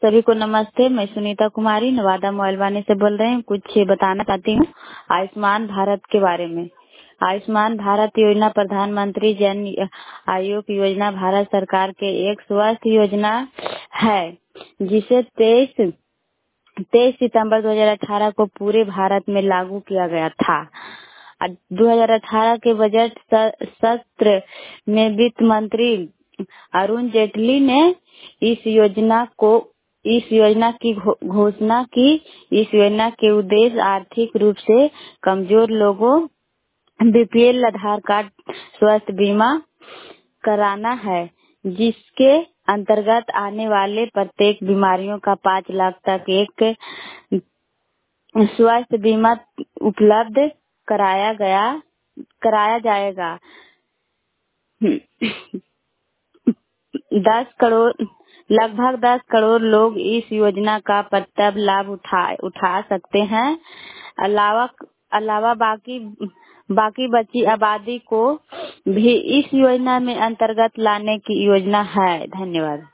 सभी को नमस्ते। मैं सुनीता कुमारी नवादा मोइलवानी से बोल रही हूँ। कुछ बताना चाहती हूँ आयुष्मान भारत के बारे में। आयुष्मान भारत योजना प्रधानमंत्री जन आरोग्य योजना भारत सरकार के एक स्वास्थ्य योजना है जिसे 23 सितंबर 2018 को पूरे भारत में लागू किया गया था। 2018 के बजट सत्र में वित्त मंत्री अरुण जेटली ने इस योजना की घोषणा की। इस योजना के उद्देश्य आर्थिक रूप से कमजोर लोगों बीपीएल आधार कार्ड स्वास्थ्य बीमा कराना है, जिसके अंतर्गत आने वाले प्रत्येक बीमारियों का 5 लाख तक एक स्वास्थ्य बीमा उपलब्ध कराया जाएगा। 10 करोड़ लोग इस योजना का प्रत्यक्ष लाभ उठा सकते हैं। अलावा बाकी बची आबादी को भी इस योजना में अंतर्गत लाने की योजना है। धन्यवाद।